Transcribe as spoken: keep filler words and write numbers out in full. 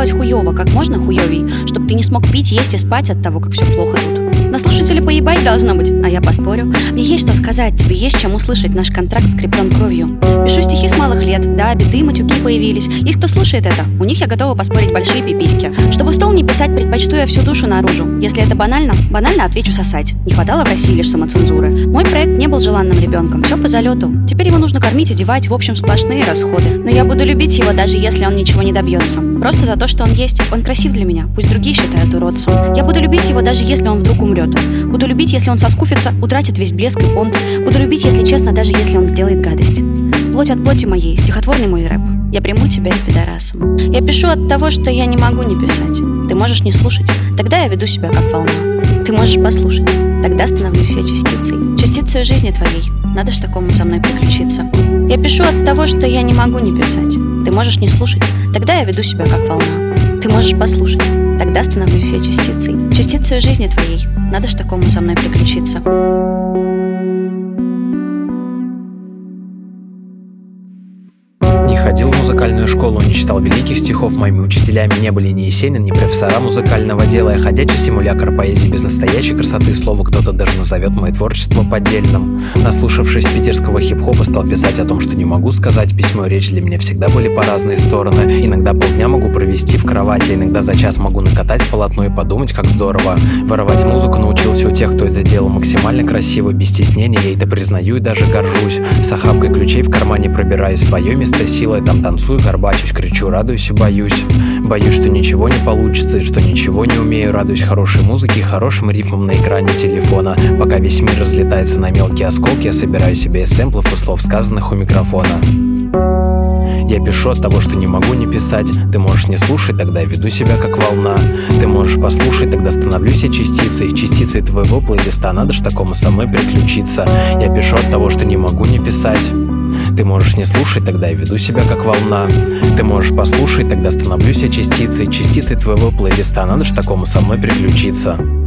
сделать хуёво, как можно хуёвей, чтобы ты не смог пить, есть и спать от того, как все плохо тут. На слушателя поебать должно быть, а я поспорю. Мне есть что сказать, тебе есть чем услышать, наш контракт скреплен кровью. Пишу стихи с малых лет, да, биты, матюки появились. Есть кто слушает это, у них я готова поспорить большие пиписьки. Чтобы в стол не писать, предпочту я всю душу наружу. Если это банально, банально отвечу сосать. Не хватало в России лишь самоцензуры. Мой проект не был желанным ребенком, все по залету. Теперь его нужно кормить, одевать, в общем, сплошные расходы. Но я буду любить его, даже если он ничего не добьется. Просто за то, что он есть, он красив для меня, пусть другие считают уродцем. Я буду любить его, даже если он вдруг умрет. Буду любить, если он соскуфится, утратит весь блеск и понт. Буду любить, если честно, даже если он сделает гадость. Плоть от плоти моей, стихотворный мой рэп. Я приму тебя пидорасом. Я пишу от того, что я не могу не писать. Ты можешь не слушать, тогда я веду себя как волна. Ты можешь послушать, тогда становлюсь я частицей. Частицей жизни твоей, надо ж такому со мной приключиться. Я пишу от того, что я не могу не писать. Ты можешь не слушать, тогда я веду себя как волна. Ты можешь послушать, тогда становлюсь я частицей. Частицей жизни твоей, надо ж такому со мной приключиться. Не ходил в музыкальную школу, не читал великих стихов. Моими учителями не были ни Есенин, ни профессора музыкального дела. Я ходячий симулятор поэзии без настоящей красоты. Слово кто-то даже назовет мое творчество поддельным. Наслушавшись питерского хип-хопа, стал писать о том, что не могу сказать. Письмо и речь для меня всегда были по разные стороны. Иногда полдня могу провести в кровати, иногда за час могу накатать полотно и подумать, как здорово. Воровать музыку научился у тех, кто это делал максимально красиво, без стеснения. Я это признаю и даже горжусь. С охапкой ключей в кармане пробираюсь в свое место силы. Там танцую, горбачусь, кричу, радуюсь и боюсь. Боюсь, что ничего не получится и что ничего не умею. Радуюсь хорошей музыке и хорошим рифмам на экране телефона. Пока весь мир разлетается на мелкие осколки, я собираю себе из сэмплов и слов, сказанных у микрофона. Я пишу от того, что не могу не писать. Ты можешь не слушать, тогда я веду себя как волна. Ты можешь послушать, тогда становлюсь я частицей. Частицей твоего плейлиста, надо ж такому со мной приключиться. Я пишу от того, что не могу не писать. Ты можешь не слушать, тогда я веду себя как волна. Ты можешь послушать, тогда становлюсь я частицей. Частицей твоего плейлиста, надо ж такому со мной приключиться.